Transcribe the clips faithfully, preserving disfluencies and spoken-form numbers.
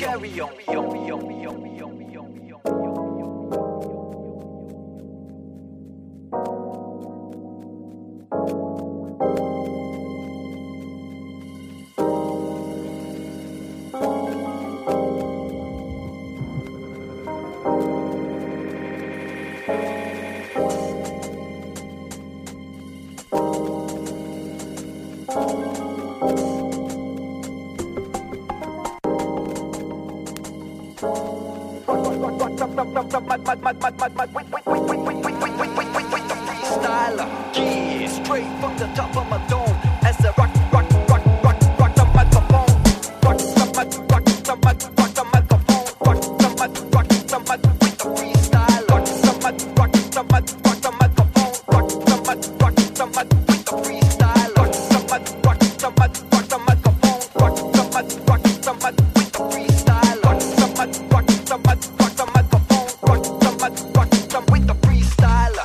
carry on. Freestyler, yeah, straight from the top of my dome. As I rock, rock, rock, rock, rock the microphone, rock the mic, rock the mic, rock the microphone, rock the mic, rock the mic with the freestyle, rock the mic, rock the mic, rock the microphone, rock the mic, rock the mic with the freestyle, rock the mic, rock the mic, rock the microphone, rock the mic, rock the mic with the freestyle, rock the mic, rock the mic, rock the microphone, rock the mic, rock the with the freestyle.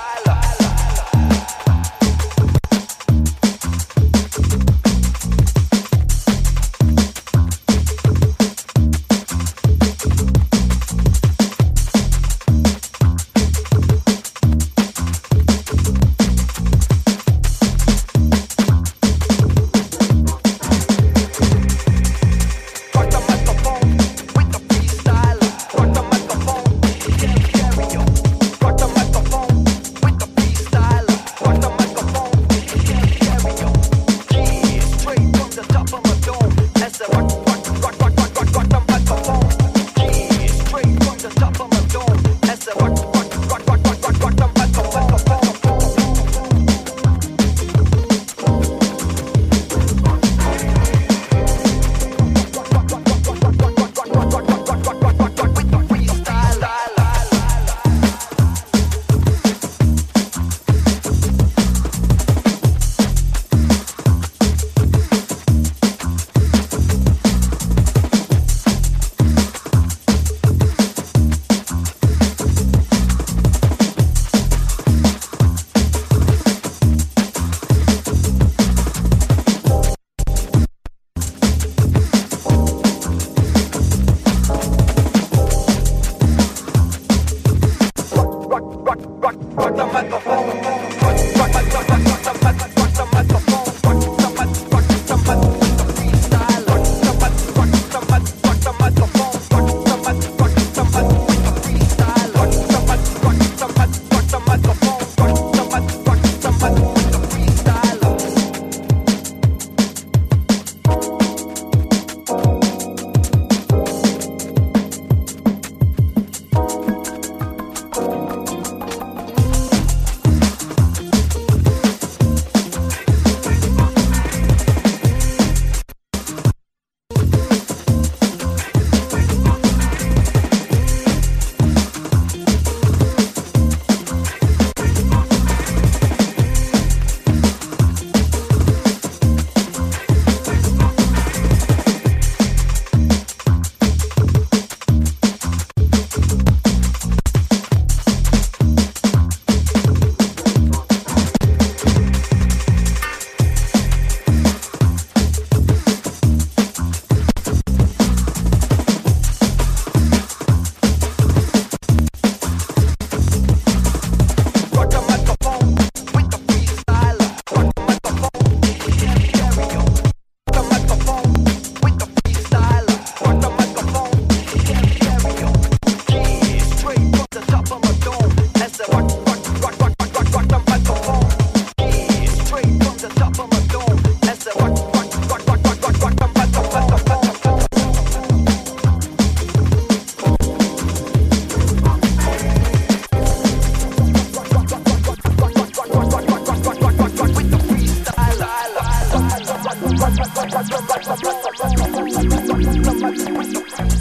With the